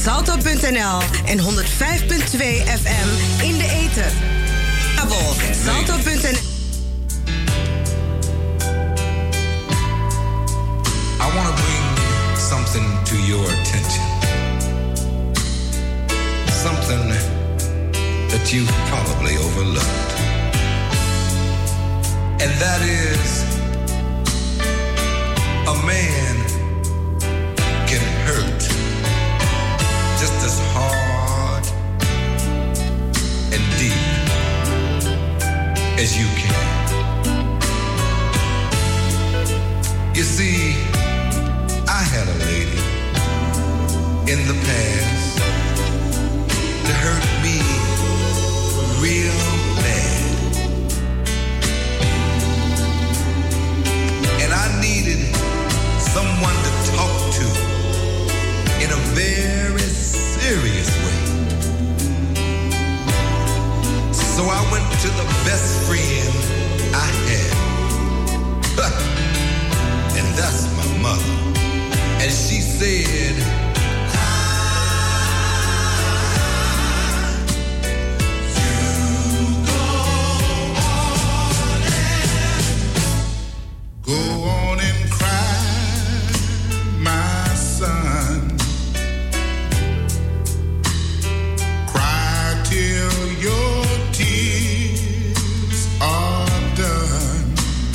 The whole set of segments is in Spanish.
salto.nl en 105.2 FM in de ether. Kabel salto.nl. I want to bring something to your attention. Something that you've probably overlooked. And that is, a man can hurt just as hard and deep as you can. You see, I had a lady in the past to hurt me real bad. And I needed someone to talk to in a very serious way. So I went to the best friend I had. And that's my mother. And she said, go on and cry, my son. Cry till your tears are done.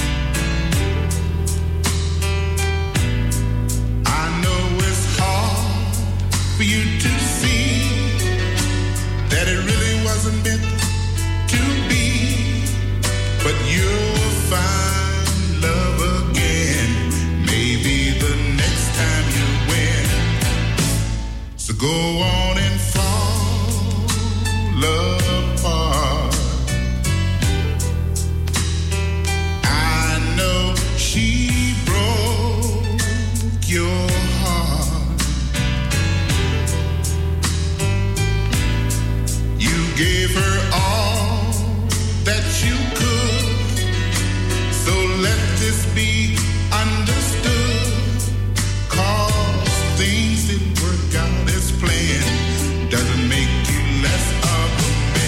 I know it's hard for you to see that it really wasn't meant to be, but you'll find love again, maybe the next time you win. So go on and fall apart. I know she broke your heart. You gave her all that you could, so let this be understood. 'Cause things didn't work out as planned doesn't make you less of a man.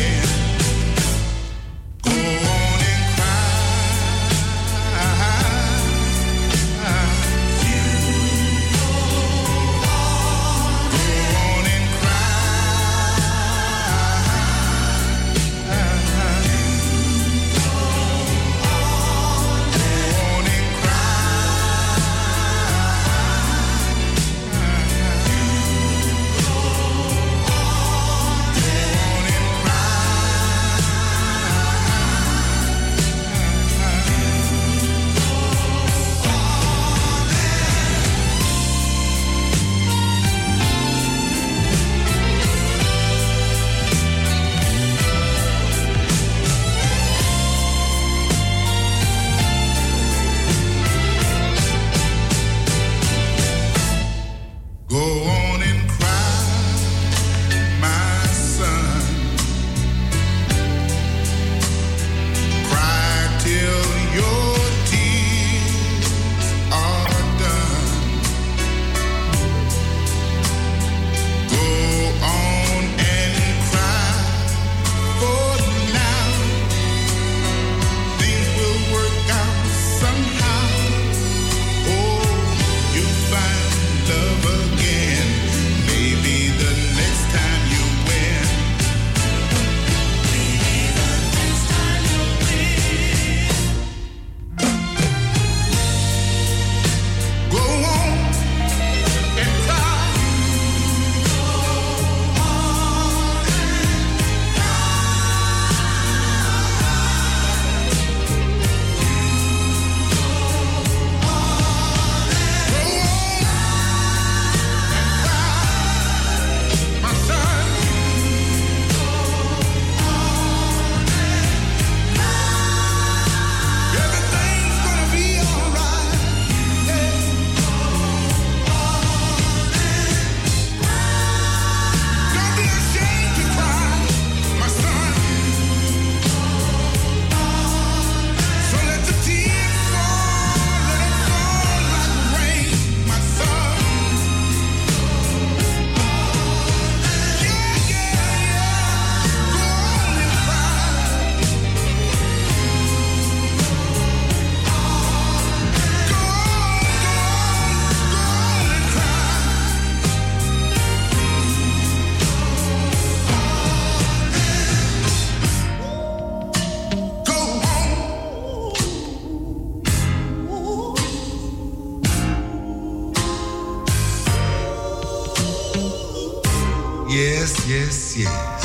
Yes, yes, yes.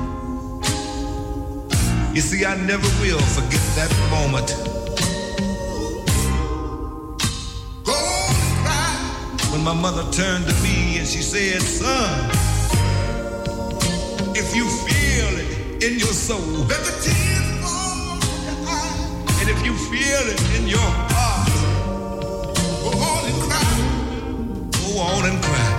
You see, I never will forget that moment. When my mother turned to me and she said, son, if you feel it in your soul, let the tears fall from your eyes. And if you feel it in your heart, go on and cry. Go on and cry.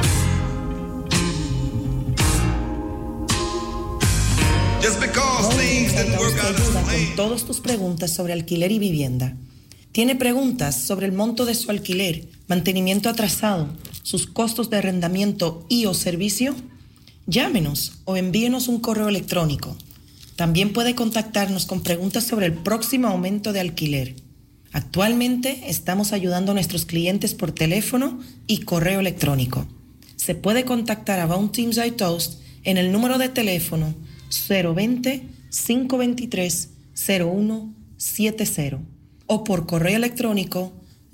Just because things didn't work out as planned. Con todas tus preguntas sobre alquiler y vivienda. ¿Tiene preguntas sobre el monto de su alquiler, mantenimiento atrasado, sus costos de arrendamiento y o servicio? Llámenos o envíenos un correo electrónico. También puede contactarnos con preguntas sobre el próximo aumento de alquiler. Actualmente estamos ayudando a nuestros clientes por teléfono y correo electrónico. Se puede contactar a Von Team Zuidoost en el número de teléfono 020-523-0170 o por correo electrónico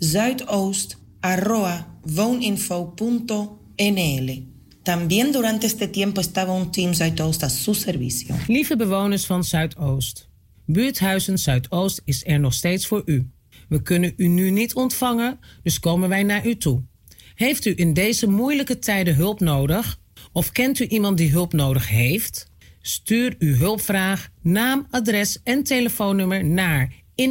zuidoost@wooninfo.nl. También durante este tiempo está Von Team Zuidoost a su servicio. Lieve bewoners van Zuidoost, Buurthuizen Zuidoost is er nog steeds voor u. We kunnen u nu niet ontvangen, dus komen wij naar u toe. Heeft u in deze moeilijke tijden hulp nodig? Of kent u iemand die hulp nodig heeft? Stuur uw hulpvraag, naam, adres en telefoonnummer naar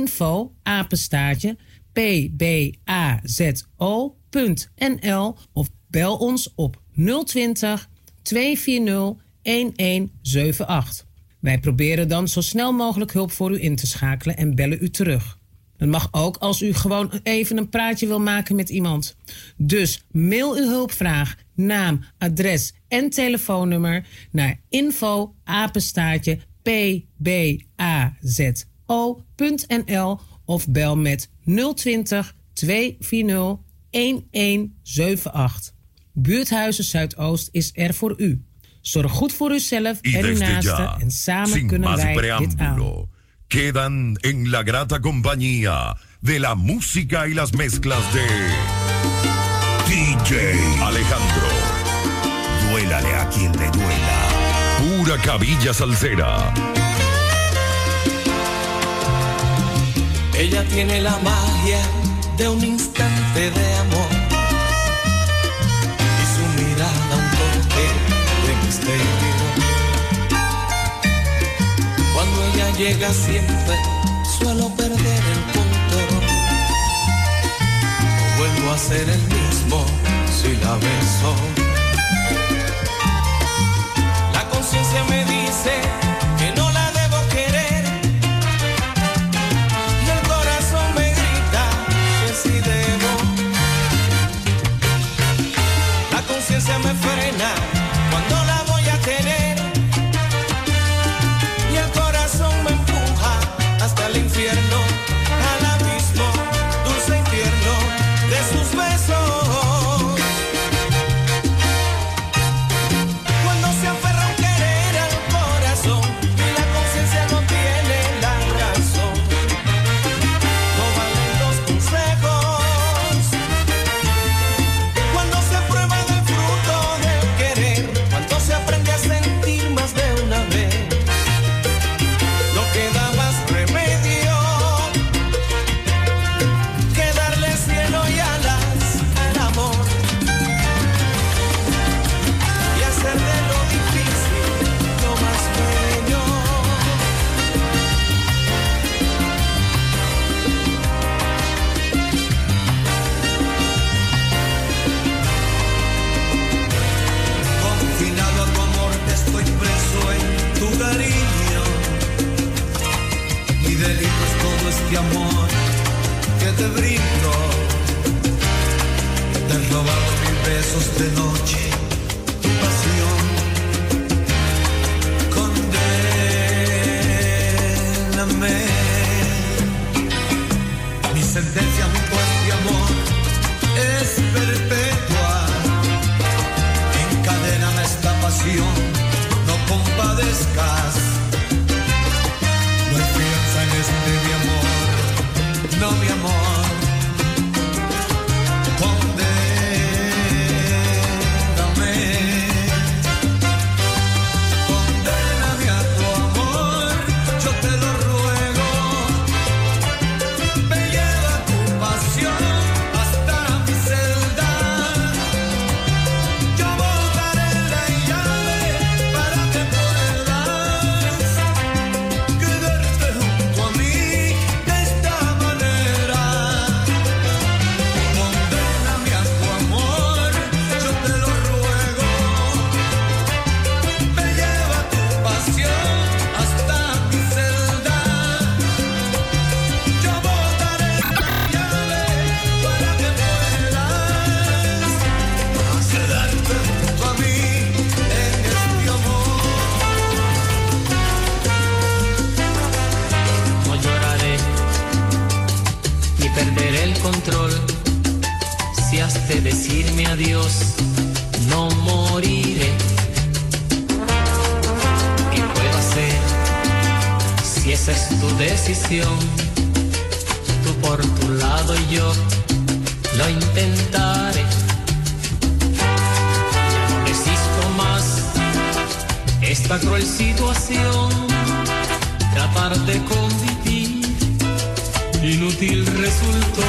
info@pbazo.nl of bel ons op 020 240 1178. Wij proberen dan zo snel mogelijk hulp voor u in te schakelen en bellen u terug. Dat mag ook als u gewoon even een praatje wil maken met iemand. Dus mail uw hulpvraag, naam, adres en telefoonnummer naar info@pbazo.nl of bel met 020 240 1178. Buurthuizen Zuidoost is er voor u. Zorg goed voor uzelf en uw naasten en samen kunnen wij dit aan. Quedan en la grata compañía de la música y las mezclas de DJ Alejandro. Duélale a quien le duela. Pura cabilla salsera. Ella tiene la magia de un instante de amor y su mirada un toque de misterio. Cuando ella llega siempre suelo perder el control. No vuelvo a ser el mismo si la beso. La conciencia me dice que no la debo querer y el corazón me grita que sí debo. La conciencia me frena cuando la voy a tener y el corazón me empuja hasta el infierno, al abismo dulce infierno de sus besos. Cuando se aferra un querer al corazón y la conciencia no tiene la razón, no valen los consejos. Cuando se prueba del fruto del querer, cuando se aprende a sentir más de una vez, no queda más remedio que darle cielo y alas al amor y hacer de lo difícil lo más bello. Confinado a tu amor, estoy preso en tu cariño. Mi delito es todo este amor que te brindo. Te he robado 1000 besos de noche, tu pasión. Condéname. Mi sentencia junto a este amor es perpetua. Encadéname esta pasión, no compadezcas. No hay fianza en este mi amor, no mi amor. Condéname. decirme adiós, no moriré. ¿Qué puedo hacer si esa es tu decisión? Tú por tu lado y yo lo intentaré. Ya no resisto más esta cruel situación. Tratar de convivir inútil resultó.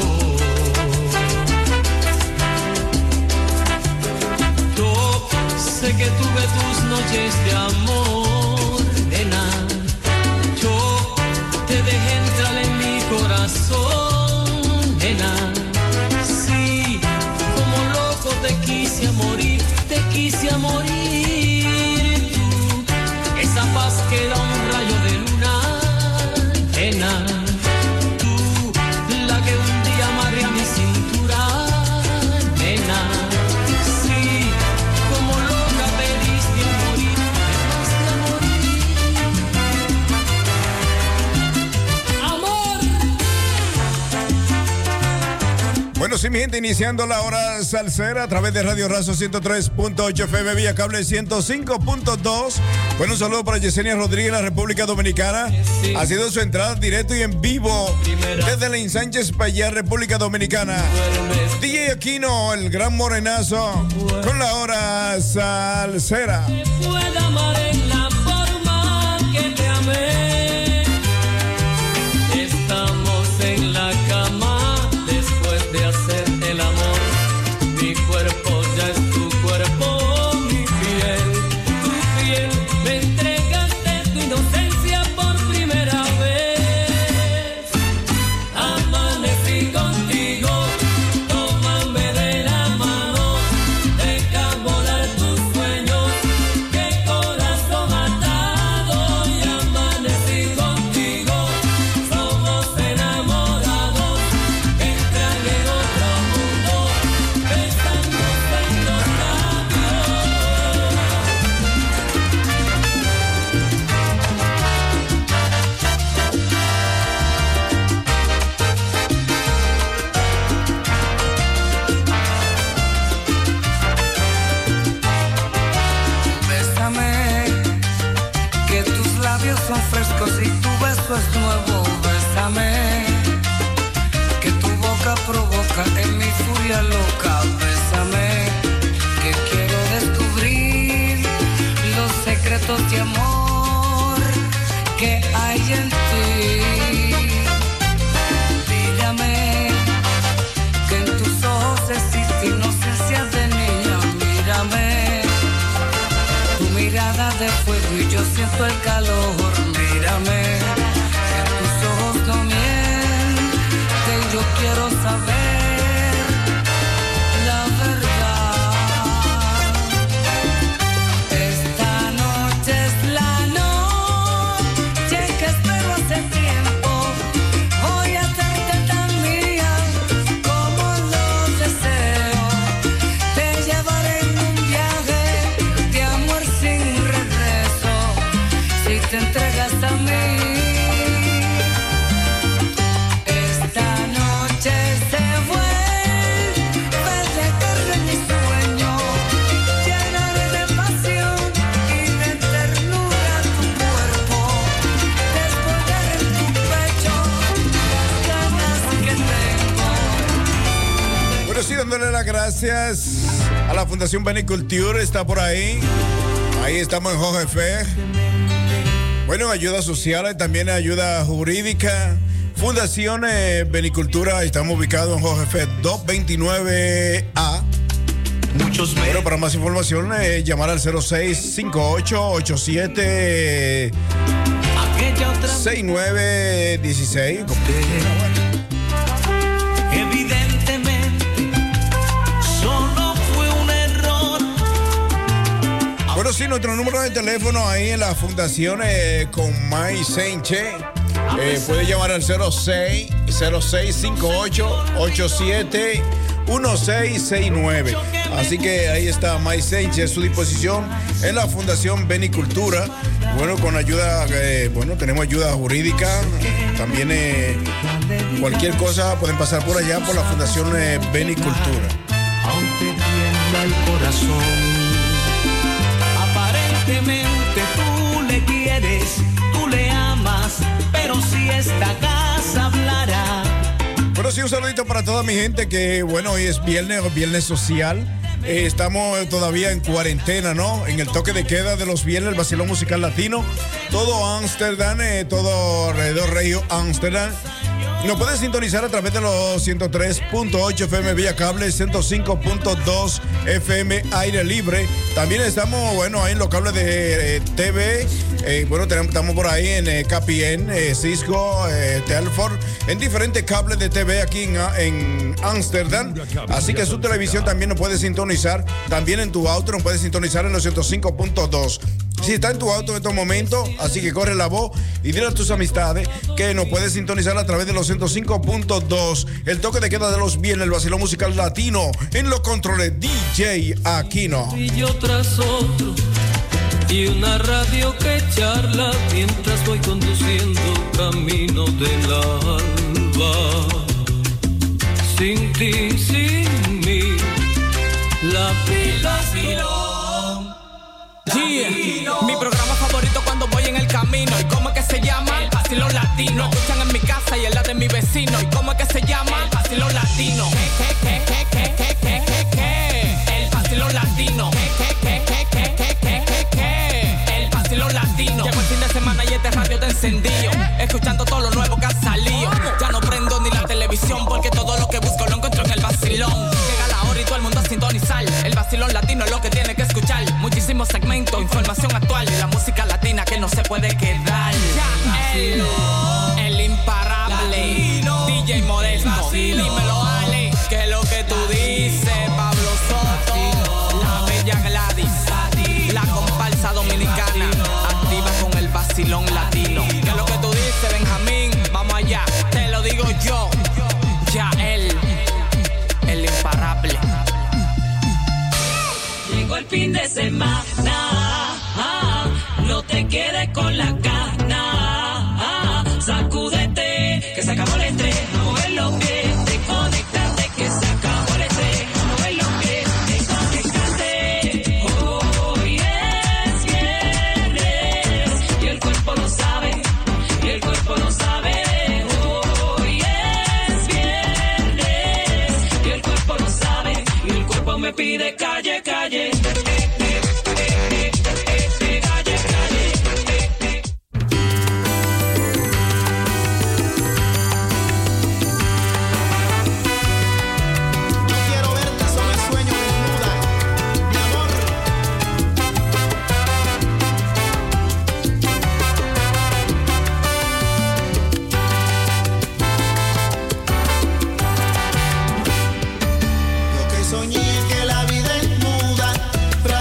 Yo sé que tuve tus noches de amor, nena. Yo te dejé entrar en mi corazón, nena. Sí, como loco te quise a morir, te quise a morir. Tú, esa paz que da un rayo de luna, nena. Tú, la que un día amarré a mi cintura, nena. Sí, como loca te diste a morir, te diste a morir. Amor. Bueno, sí, mi gente, iniciando la hora salsera a través de Radio Razo 103.8 FM, vía cable 105.2. Bueno, un saludo para Yesenia Rodríguez en la República Dominicana. Ha sido su entrada directo y en vivo desde la Sánchez Payá, República Dominicana. DJ Aquino, el gran morenazo, con la hora salsera. Puedo amar en la forma que te amé. Estamos en la cama después de hacer el amor. Mi cuerpo ya es tu cuerpo, mi piel, tu piel. Me entregaste tu inocencia por primera vez. Amanecí contigo, tómame de la mano, deja volar tus sueños, qué corazón atado. Y amanecí contigo, somos enamorados, entran en otro mundo, besándonos en los Bésame, que tus labios son frescos y tu beso es nuevo. Bésame, que tu boca provoca en mi furia loca. Bésame, que quiero descubrir los secretos de amor que hay en ti. Mírame, que en tus ojos existe inocencia de niña. Mírame, tu mirada de fuego y yo siento el calor. Mírame, que tus ojos no mienten, yo quiero saber la verdad. Esta noche es la noche que espero hace tiempo. Voy a hacerte tan mía como lo deseo. Te llevaré en un viaje de amor sin regreso. Si te entregas a mí, esta noche se vuelve de eterno en mi sueño. Llenaré de pasión y de ternura tu cuerpo. Descolgar en tu pecho las ganas que tengo. Bueno, sí, dándole las gracias a la Fundación Beniculture, está por ahí. Ahí estamos en Jorge Fe. Bueno, ayuda social, también ayuda jurídica. Fundación Benicultura, estamos ubicados en Jorge Fe 229A. Bueno, para más información, llamar al 065887 6916. Evidentemente, solo fue un error. Bueno, sí, nuestro número de teléfono ahí en la fundación con May Sánchez. Puede llamar al 0658871669. Así que ahí está May Sánchez a su disposición en la Fundación Benicultura. Bueno, con ayuda, tenemos ayuda jurídica. También cualquier cosa pueden pasar por allá por la Fundación Benicultura. razón. Aparentemente tú le quieres, tú le amas, pero si esta casa hablara. Bueno, sí, un saludito para toda mi gente que, bueno, hoy es viernes social. Estamos todavía en cuarentena, ¿no? En el toque de queda de los viernes, el vacilón musical latino. Todo Ámsterdam, todo alrededor Río Ámsterdam. Nos puedes sintonizar a través de los 103.8 FM vía cable, 105.2 FM aire libre. También estamos, bueno, ahí en los cables de TV. Bueno, estamos por ahí en KPN, Cisco, Telford, en diferentes cables de TV aquí en Ámsterdam. Así que su televisión también nos puede sintonizar. También en tu auto nos puedes sintonizar en los 105.2. Si está en tu auto en estos momentos, así que corre la voz y dile a tus amistades que nos puedes sintonizar a través de los 105.2. El toque de queda de los viernes, el vacilón musical latino. En los controles, DJ Aquino. Y yo tras otro, y una radio que charla mientras voy conduciendo camino del alba. Sin ti, sin mí, la vida Yeah. Mi programa favorito cuando voy en el camino. ¿Y cómo es que se llama? El vacilón latino. Lo escuchan en mi casa y en la de mi vecino. ¿Y cómo es que se llama? El vacilón latino. El vacilón latino. El vacilón latino. Llegó el fin de semana y este radio te encendido. Escuchando todo lo nuevo que ha salido. Ya no prendo ni la televisión porque todo lo que busco lo encuentro en el vacilón. Llega la hora y todo el mundo a sintonizar. El vacilón latino es lo que tiene que escuchar. Muchísimos segmentos, información actual y la música latina que no se puede quedar. El imparable latino. DJ Modesto, dímelo Ale, que es lo que tú dices. Pablo Soto, la bella Gladys, la comparsa dominicana, activa con el vacilón latino. Que es lo que tú dices, Benjamín, vamos allá, te lo digo yo, ya el imparable. Llegó el fin de semana, no te quedes con la gana, sacúdete, que se acabó el estrés, mover los pies, desconectarte, que se acabó el estrés, mover los pies, desconectarte. Hoy es viernes y el cuerpo lo sabe, y el cuerpo lo sabe. Hoy es viernes y el cuerpo lo sabe, y el cuerpo me pide calle, calle. Soñé que la vida es muda,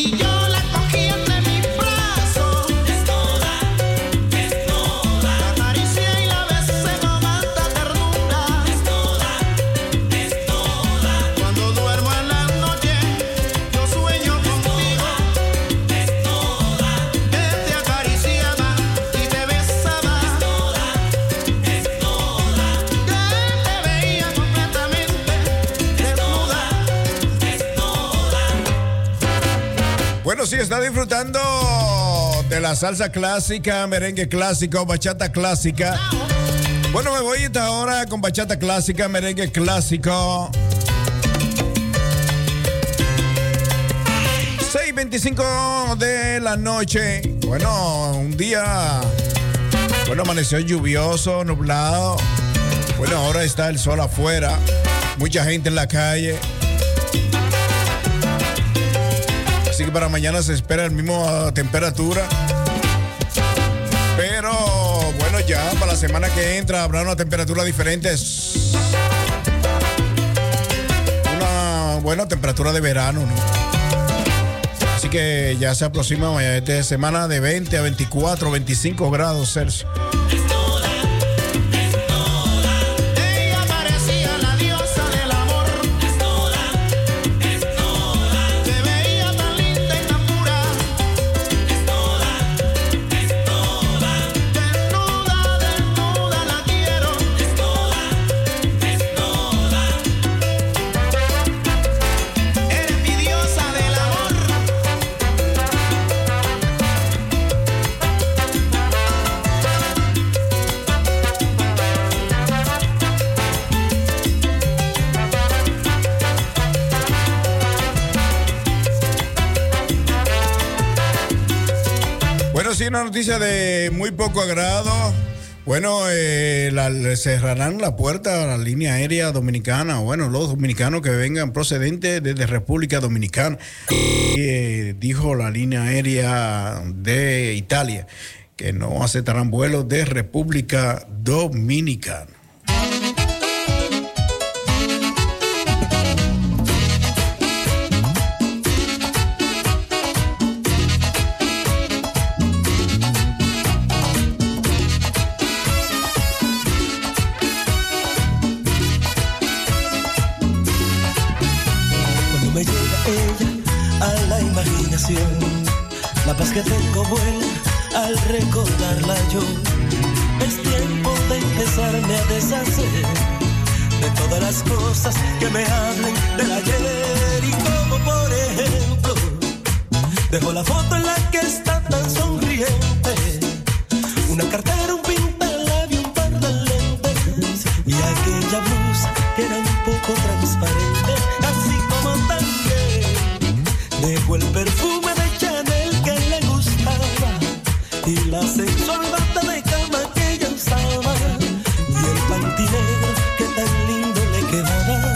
Si está disfrutando de la salsa clásica, merengue clásico, bachata clásica. Bueno, me voy esta hora con bachata clásica, merengue clásico. 6:25 de la noche. Bueno, un día, bueno, amaneció lluvioso, nublado. Bueno, ahora está el sol afuera, mucha gente en la calle. Así que para mañana se espera la misma temperatura. Pero bueno, ya para la semana que entra habrá una temperatura diferente. Una buena temperatura de verano, ¿no? Así que ya se aproxima esta semana de 20 a 24, 25 grados Celsius. Una noticia de muy poco agrado. Bueno, cerrarán la puerta a la línea aérea dominicana. Bueno, los dominicanos que vengan procedentes desde República Dominicana. Dijo la línea aérea de Italia que no aceptarán vuelos de República Dominicana. La paz que tengo vuela al recordarla yo. Es tiempo de empezarme a deshacer de todas las cosas que me hablen del ayer. Y como por ejemplo, dejo la foto en la que está tan sonriente, una cartera, un pintalabio, un par de lentes y aquella blusa que era un poco transparente. Así como también dejo el perfume y la sensual bata de cama que ella usaba y el panty negro que tan lindo le quedaba,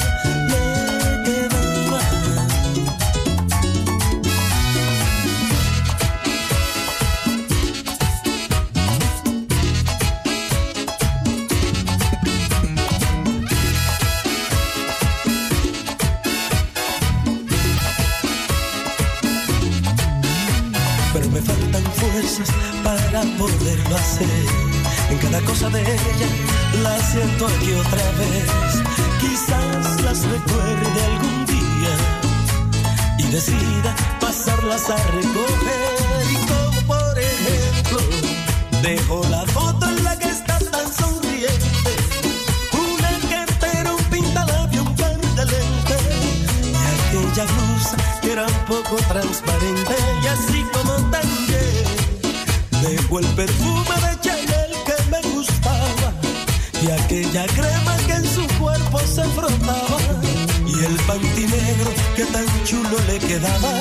pero me faltan fuerzas para poderlo hacer. En cada cosa de ella la siento aquí otra vez. Quizás las recuerde algún día y decida pasarlas a recoger. Y como por ejemplo, dejo la foto en la que está tan sonriente, una cartera, un pintalabio, un par de lentes y aquella blusa que era un poco transparente. Y así como también dejo el perfume de Chanel que me gustaba y aquella crema que en su cuerpo se frotaba y el panty negro que tan chulo le quedaba,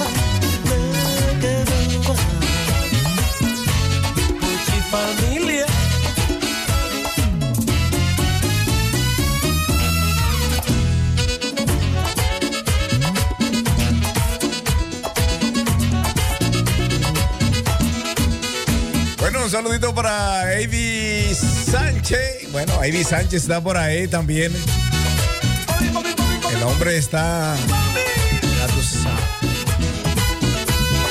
Puchi familia. Un saludito para Avi Sánchez. Bueno, Avi Sánchez está por ahí también. El hombre está...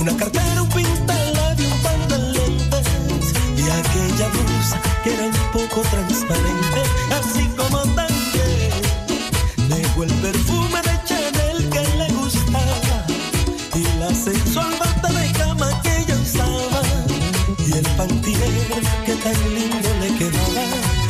una cartera, un pintalabio, un par de lentes y aquella blusa que era un poco transparente, así como también dejó el perfume de Chanel que le gustaba y la sensual bata de cama que ella usaba y el pantier que tan lindo le quedaba.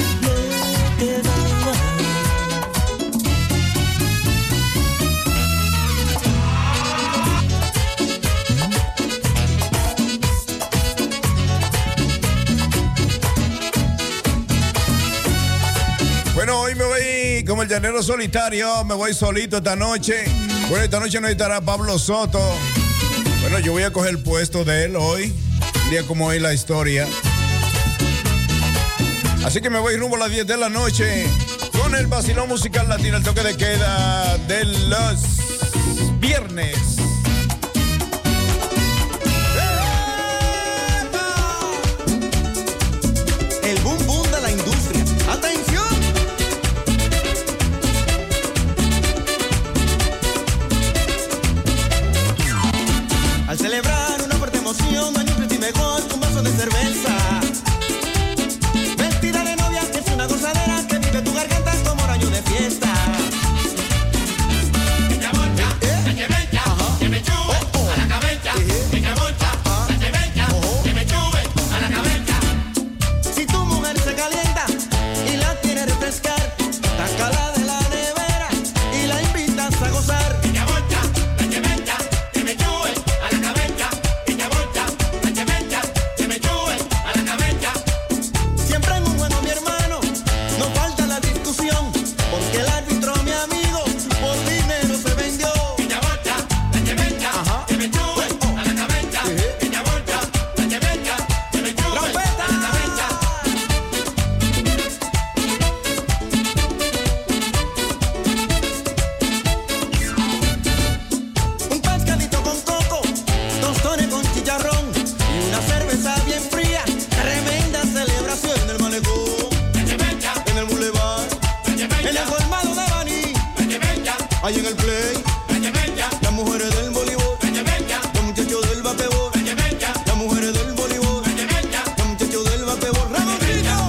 Bueno, hoy me voy como el llanero solitario, me voy solito esta noche. Bueno, esta noche no estará Pablo Soto. Bueno, yo voy a coger el puesto de él hoy, un día como hoy la historia. Así que me voy rumbo a las 10 de la noche con el vacilón musical latino, el toque de queda de los viernes. El boom boom de la industria. ¡Atención! Al celebrar una fuerte emoción, no hay un pretty mejor que un vaso de cerveza. Vestida de novia, es una gozadera que vive tu garganta como araño de fiesta. Si tu mujer se calienta y la quiere refrescar, sácala de la nevera y la invitas a gozar. Siempre en un juego, mi hermano, no falta la discusión, porque el árbitro, mi amigo, por dinero se vendió. Un pescadito con coco, tostones con chicharrón y una cerveza bien fría. Tremenda celebración en el malecón, en el boulevard, en el colmado de Baní, ahí en el play, las mujeres del voleibol, los muchachos del basquetbol, las mujeres del voleibol, los muchachos del basquetbol. ¡Ramoncito!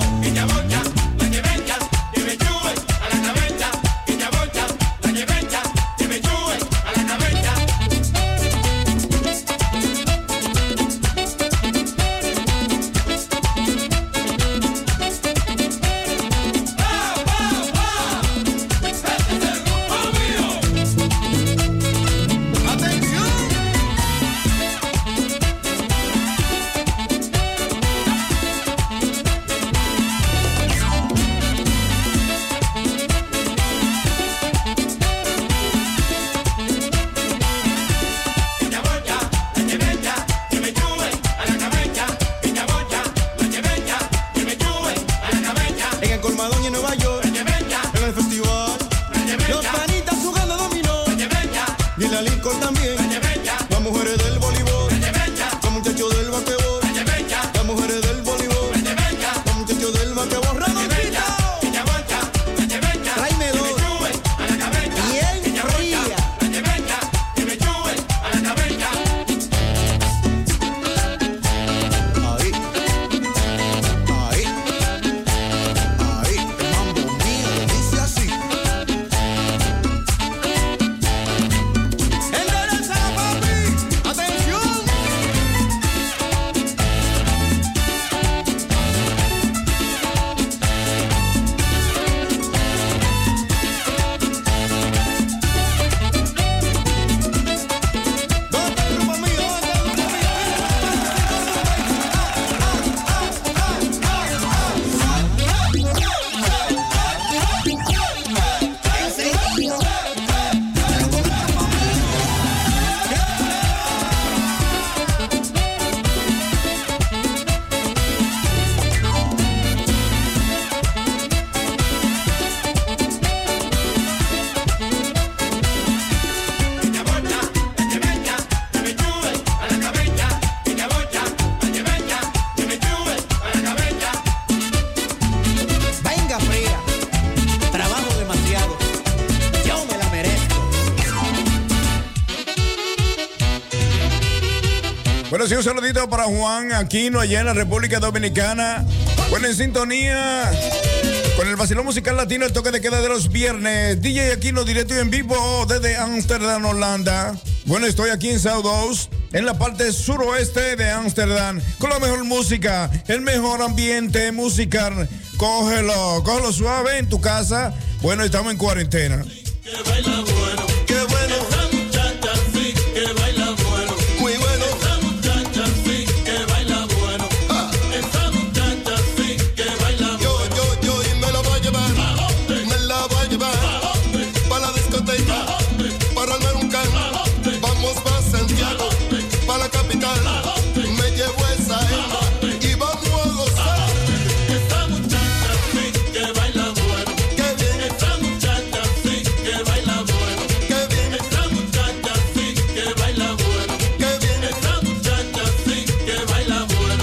Bueno, sí, un saludito para Juan Aquino allá en la República Dominicana. Bueno, en sintonía con el vacilón musical latino, el toque de queda de los viernes. DJ Aquino directo y en vivo desde Ámsterdam, Holanda. Bueno, estoy aquí en Zuidoost, en la parte suroeste de Ámsterdam, con la mejor música, el mejor ambiente musical. Cógelo suave en tu casa. Bueno, estamos en cuarentena. Que baila bueno, qué bueno. Esa muchacha sí que baila bueno, muy bueno. Esa muchacha sí que baila bueno. Esa muchacha sí que baila bueno. Yo y me la voy a llevar. Me la voy a llevar. Para la discoteca, para el Meruncán. Vamos para Santiago, para la capital. Me llevo esa hembra y vamos a gozar. Esa muchacha sí que baila bueno. Qué bien. Esa muchacha sí que baila bueno. Qué bien. Esa muchacha sí que baila bueno. Qué bien. Esa muchacha sí que baila bueno.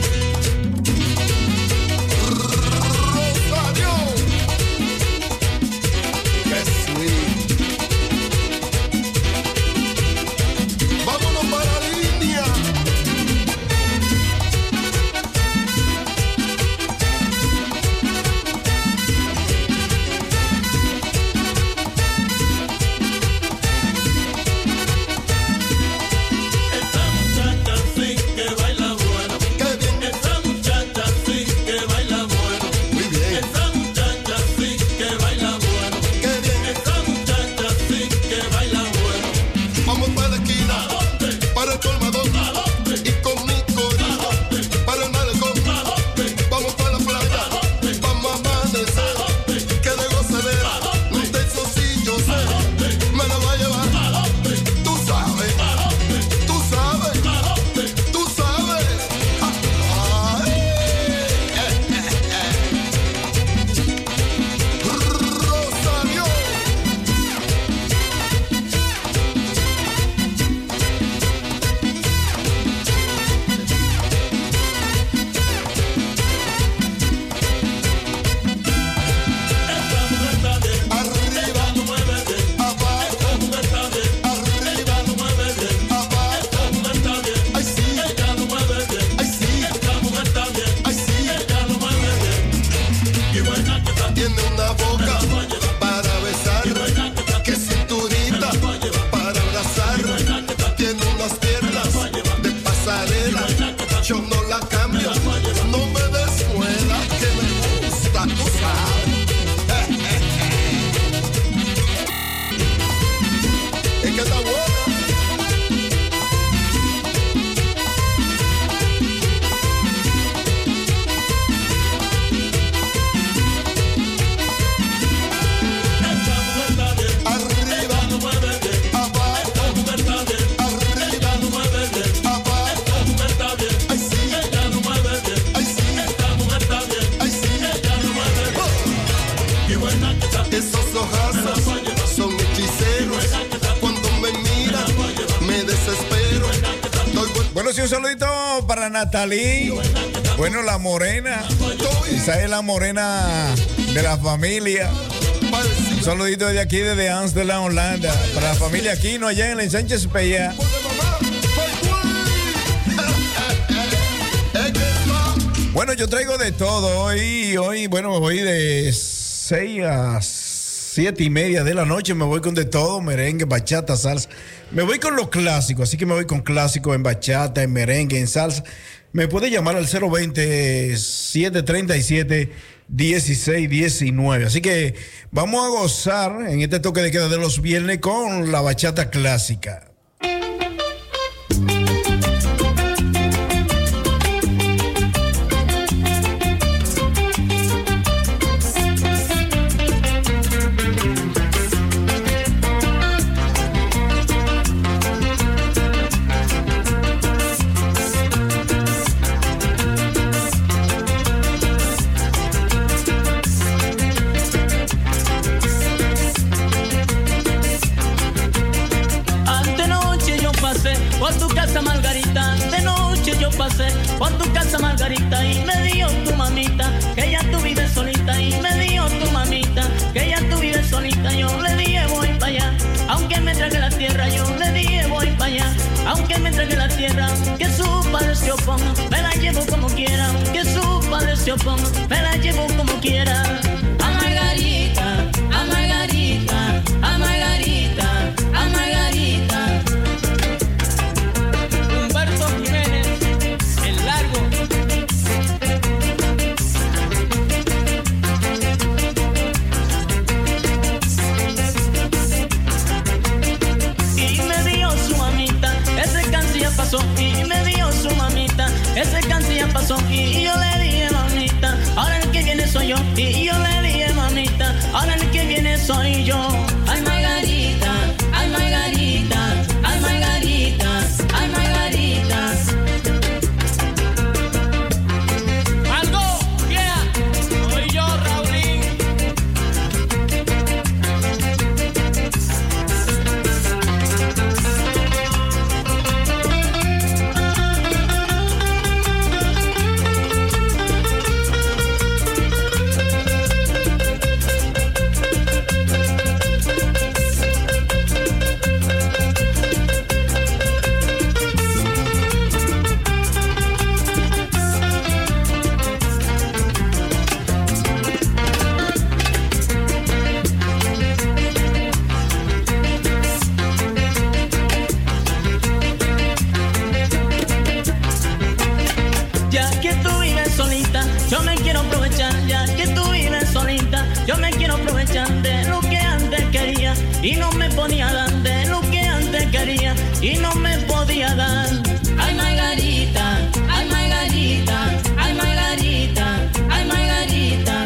Rosario. Qué sweet. Vámonos para la línea. Esa muchacha sí que baila bueno. Qué bien. Esa muchacha sí que baila bueno. Muy bien. Esa muchacha sí que baila bueno. Qué bien. Esa muchacha sí que baila bueno. Vamos para la esquina, para el colmadón y con mi corito para el malecón. Vamos para la playa, vamos a amanecer. Que de gozadera, de esos sí yo sé. Me la voy a llevar. Tú sabes, tú sabes, tú sabes. Rosario. Arriba, muévete, abajo, arriba, muévete, abajo, ay sí, ella no muévete, ay sí, esta mujer está bien, ay sí, ella no muévete. Y buena que está, tiene una boca para besar, que cinturita para abrazar, tiene unas piernas de pasarela, yo no la cambio, no me descuela, que me gusta, tú sabes. Es que está buena. Arriba, muévete, abajo, arriba, muévete, abajo, ay sí, ella no muévete, ay sí, esta mujer está bien, ay sí, ella no muévete. Qué buena que está. Esos ojazos son hechiceros. Cuando me miran, me desespero. Bueno, sí, un saludito para Natalie. Bueno, la morena. Esa es la morena de la familia. Un saludito desde aquí, desde Ámsterdam, Holanda. Para la familia Aquino, allá en el Sánchez Peña. Bueno, yo traigo de todo. Hoy, bueno, me voy de 6 a 7 y media de la noche. Me voy con de todo, merengue, bachata, salsa. Me voy con lo clásico, así que me voy con clásico en bachata, en merengue, en salsa. Me puede llamar al 020-737-1619. Así que vamos a gozar en este toque de queda de los viernes con la bachata clásica. por tu casa Margarita, de noche yo pasé por tu casa Margarita y me dijo tu mamita que ya tú vives solita y me dijo tu mamita que ya tú vives solita. Yo le dije voy para allá, aunque me trague la tierra, yo le dije voy para allá, aunque me me entregue la tierra, que su padre se oponga, me la llevo como quiera, que su padre se oponga, me la llevo como quiera. A Margarita, a Margarita, a Margarita, a Margarita. Humberto Jiménez, el largo. Y me dio su mamita, ese cáncer ya pasó. Y me dio su mamita, ese cáncer ya pasó. Y yo le dije, mamita, ahora el que viene soy yo. Y yo le dije, mamita, ahora el que viene soy yo. Ay, Margarita, ay, Margarita, ay, Margarita, ay, Margarita. Algo, yeah, soy yo, Raulín. Ya que tú vives solita, yo me quiero aprovechar. Ya que tú vives solita, yo me quiero aprovechar de lo que antes quería y no me podía dar, de lo que antes quería y no me podía dar. Ay, Margarita, ay, Margarita, ay, Margarita, ay, Margarita.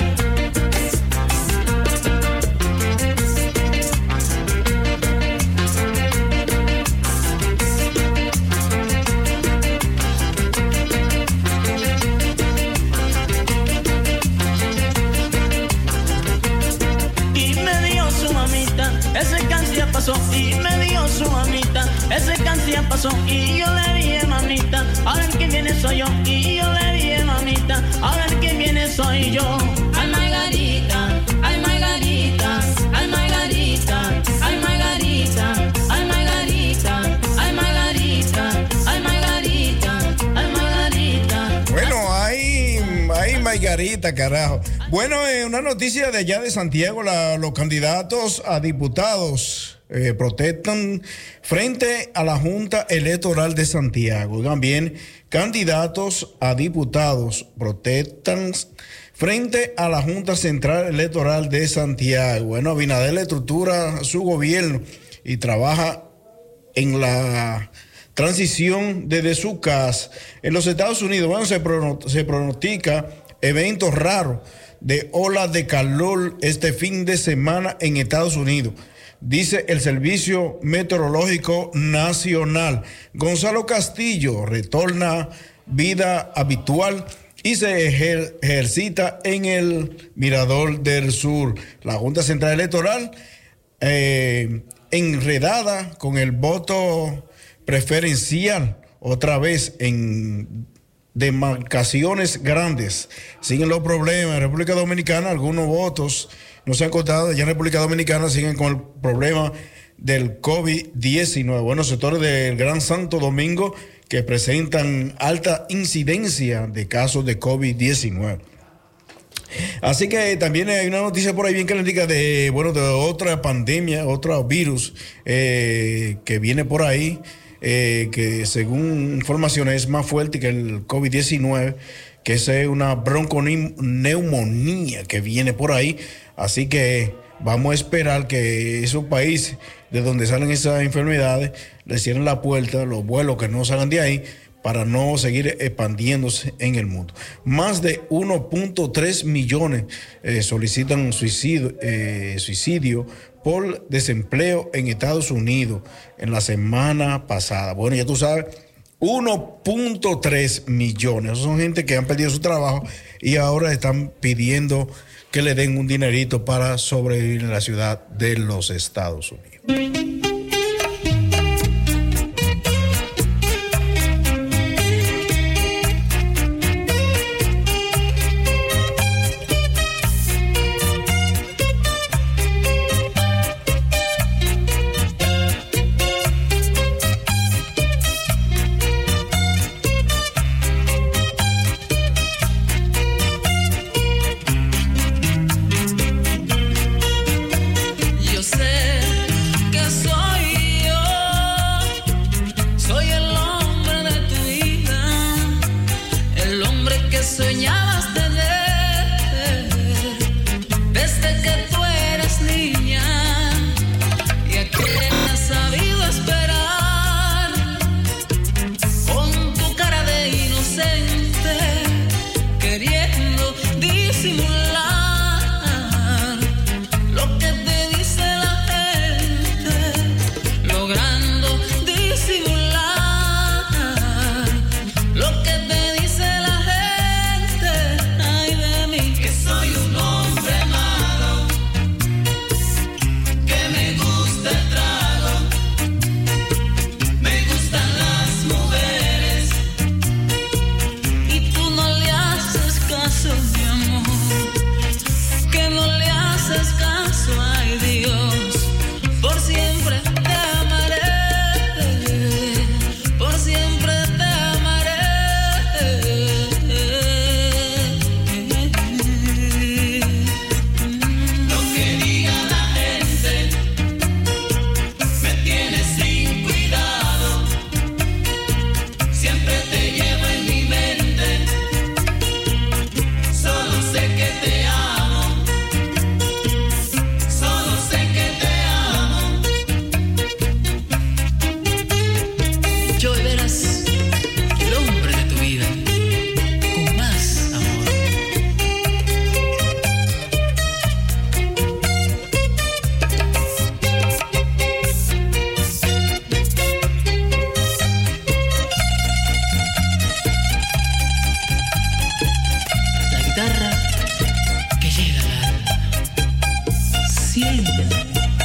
Y me dio su mamita, ese cáncer ya pasó. Y me dio su mamita, ese cáncer ya pasó. Y yo le dije, mamita, ahora el que viene soy yo. Y yo le dije, mamita, ahora el que viene soy yo. Ay, Margarita, ay, Margarita, ay, Margarita, ay, Margarita, ay, Margarita, ay, Margarita, ay, Margarita, ay, Margarita. Bueno, hay Margarita, carajo. Bueno, una noticia de allá de Santiago, los candidatos a diputados protestan frente a la Junta Electoral de Santiago. También candidatos a diputados protestan frente a la Junta Central Electoral de Santiago. Bueno, Abinader estructura su gobierno y trabaja en la transición desde su casa. En los Estados Unidos, bueno, se pronostica eventos raros de olas de calor este fin de semana en Estados Unidos, dice el Servicio Meteorológico Nacional. Gonzalo Castillo retorna vida habitual y se ejercita en el Mirador del Sur. La Junta Central Electoral enredada con el voto preferencial otra vez en demarcaciones grandes. Siguen los problemas en República Dominicana, algunos votos no se han contado. Ya en República Dominicana siguen con el problema del COVID-19. Bueno, sectores del Gran Santo Domingo que presentan alta incidencia de casos de COVID-19. Así que también hay una noticia por ahí bien calentita de otra pandemia, otro virus que viene por ahí, que según informaciones es más fuerte que el COVID-19, que es una bronconeumonía que viene por ahí. Así que vamos a esperar que esos países de donde salen esas enfermedades le cierren la puerta, los vuelos que no salgan de ahí, para no seguir expandiéndose en el mundo. Más de 1.3 millones solicitan suicidio por desempleo en Estados Unidos en la semana pasada. Bueno, ya tú sabes, 1.3 millones. Esos son gente que han perdido su trabajo y ahora están pidiendo que le den un dinerito para sobrevivir en la ciudad de los Estados Unidos. seas el hombre de tu vida con más amor. La guitarra que llega al alma. Siéntela.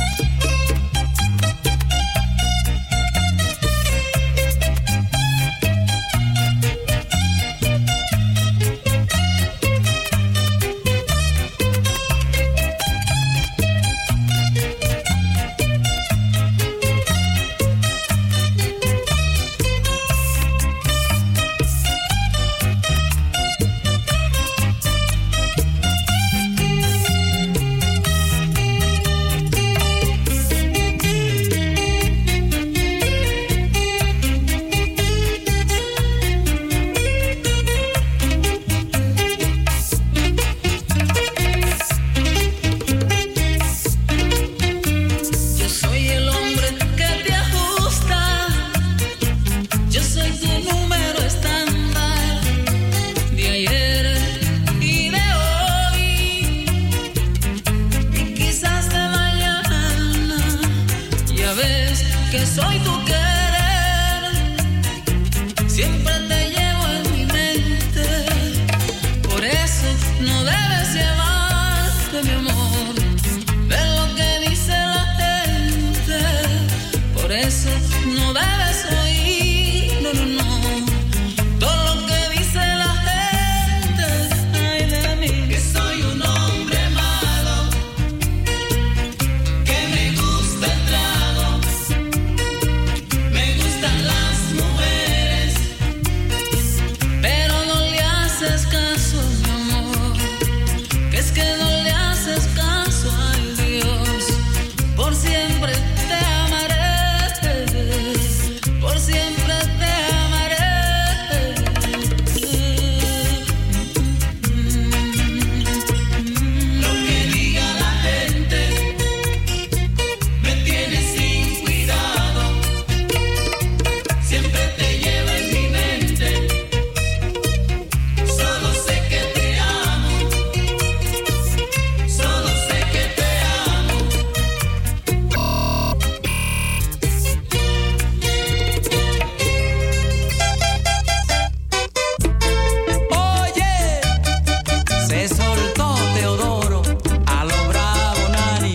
Yo soy el hombre que te ajusta, yo soy tu número estándar de ayer y de hoy y quizás de mañana. Ya ves que soy tu querer, siempre te llevo en mi mente, por eso no debes llevarte, mi amor, de lo que dice la gente, por eso no debes oír, no, no, no, todo lo que dice la gente, ay de mí, que soy un hombre malo, que me gusta el trago, me gustan las mujeres, pero no le haces caso, mi amor, que es que no le haces caso, ay Dios, por siempre te amaré, por siempre te amaré. Lo que diga la gente me tiene sin cuidado, siempre te llevo en mi mente, solo sé que te amo, solo sé que te amo. Oye, se soltó Teodoro a lo bravo Nani.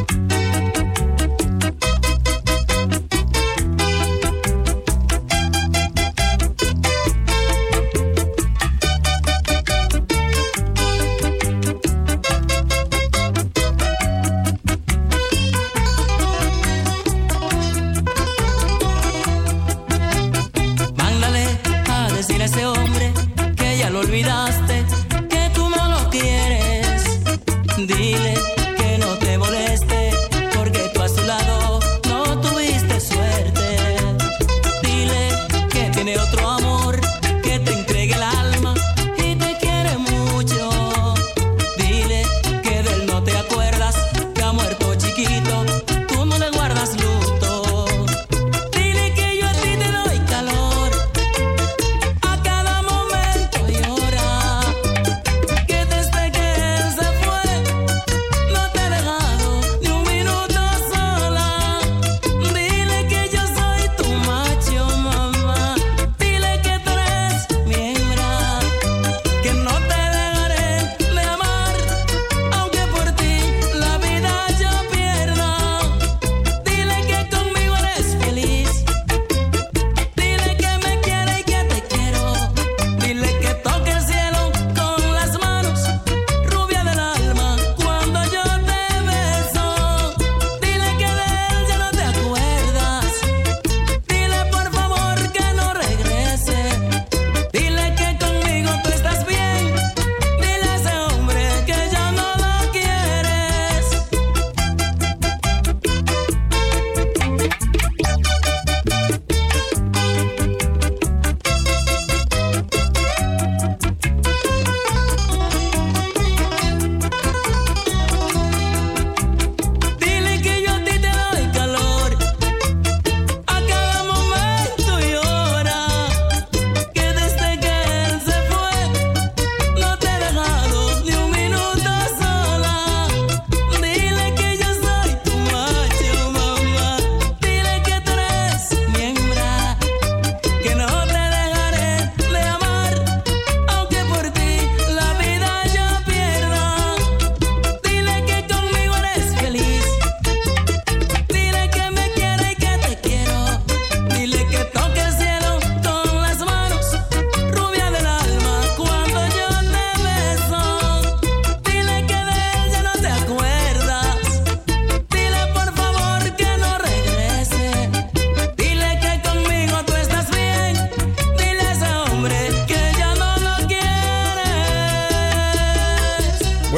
Mándale a decir a ese hombre que ya lo olvidaste, que tú no lo quieres. Dile que no te moleste, porque tú a su lado no tuviste suerte. Dile que tiene otro amor, que te entregue el alma y te quiere mucho. Dile que de él no te acuerdas, que ha muerto chiquito, tú no le guardas luto. Dile que yo a ti te doy calor, a cada momento lloras.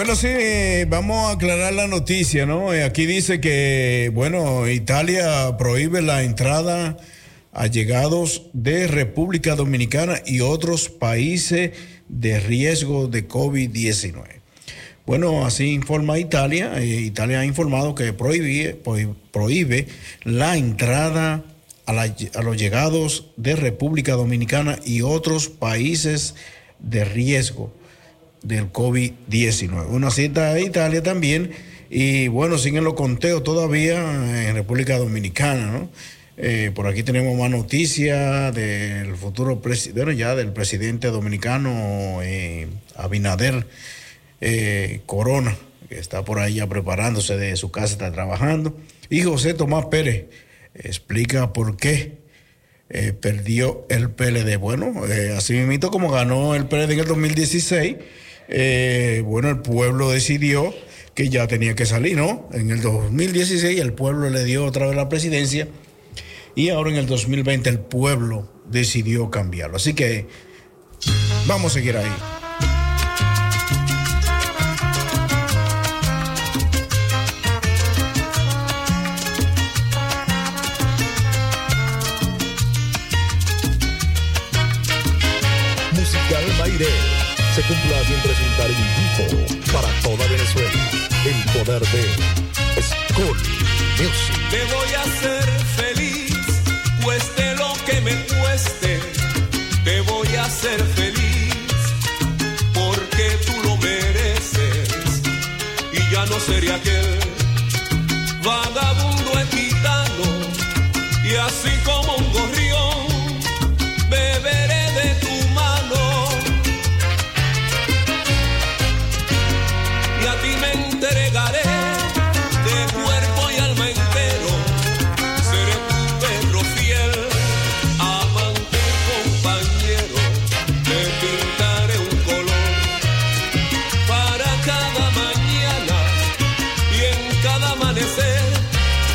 Bueno, sí, vamos a aclarar la noticia, ¿no? Aquí dice que, bueno, Italia prohíbe la entrada a llegados de República Dominicana y otros países de riesgo de COVID-19. Bueno, así informa Italia. Italia ha informado que prohíbe la entrada a los llegados de República Dominicana y otros países de riesgo del COVID-19. Una cita a Italia también, y bueno, siguen los conteos todavía en República Dominicana, ¿no? Por aquí tenemos más noticias del futuro del presidente dominicano Abinader Corona, que está por ahí ya preparándose de su casa, está trabajando. Y José Tomás Pérez explica por qué perdió el PLD. Bueno, así mismo como ganó el PLD en el 2016, bueno, el pueblo decidió que ya tenía que salir, ¿no? En el 2016 el pueblo le dio otra vez la presidencia y ahora en el 2020 el pueblo decidió cambiarlo. Así que vamos a seguir ahí. Se complace en presentar en vivo para toda Venezuela el poder de School Music. Te voy a hacer feliz, cueste lo que me cueste. Te voy a hacer feliz, porque tú lo mereces. Y ya no seré aquel vagabundo gitano, y así como un gorrión beberé de tu mano. Y a ti me entregaré de cuerpo y alma entero. Seré tu perro fiel, amante y compañero. Te pintaré un color para cada mañana, y en cada amanecer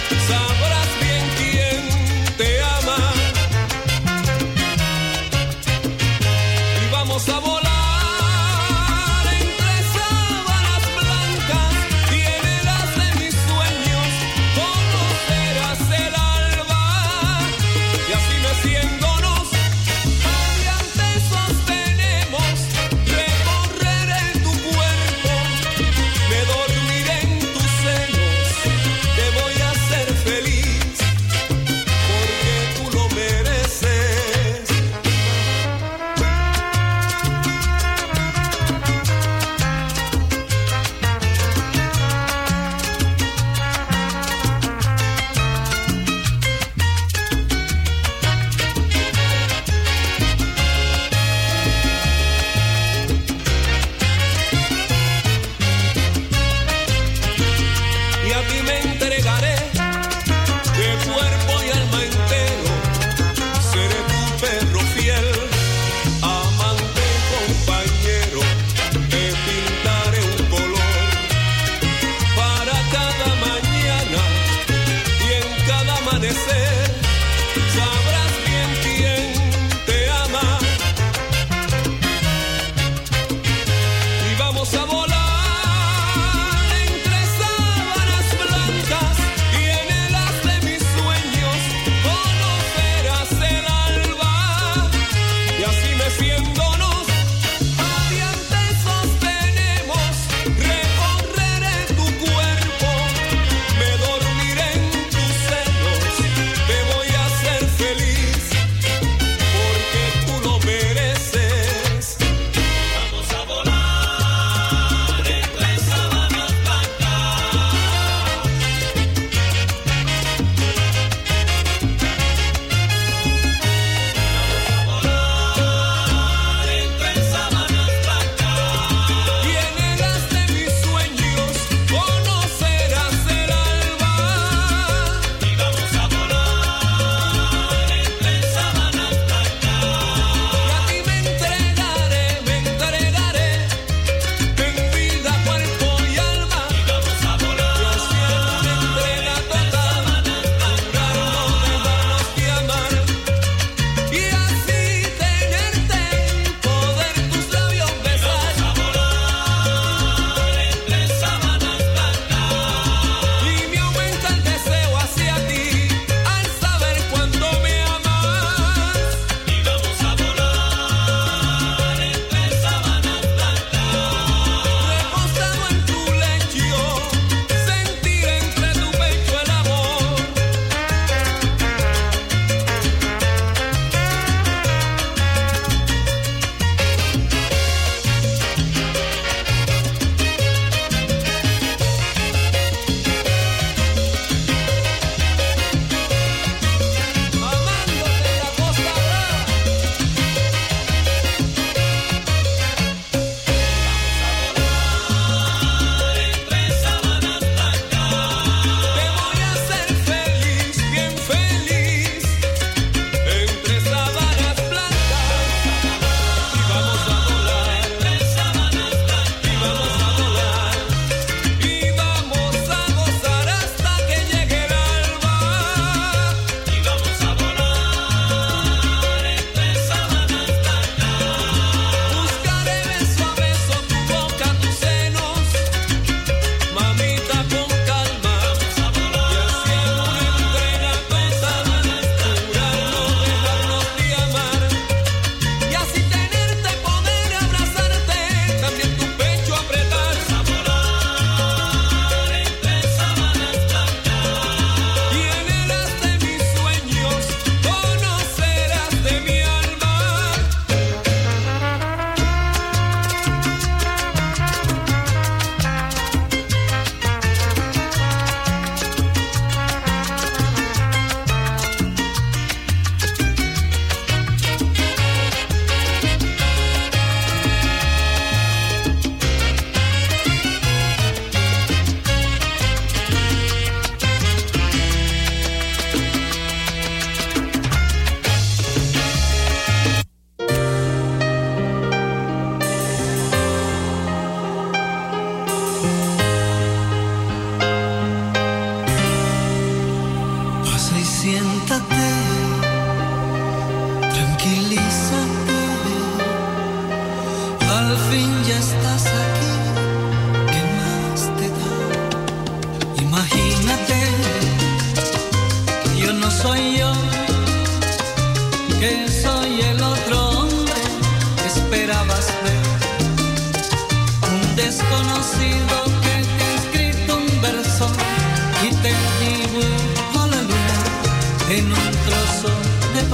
que soy el otro hombre que esperabas ver, un desconocido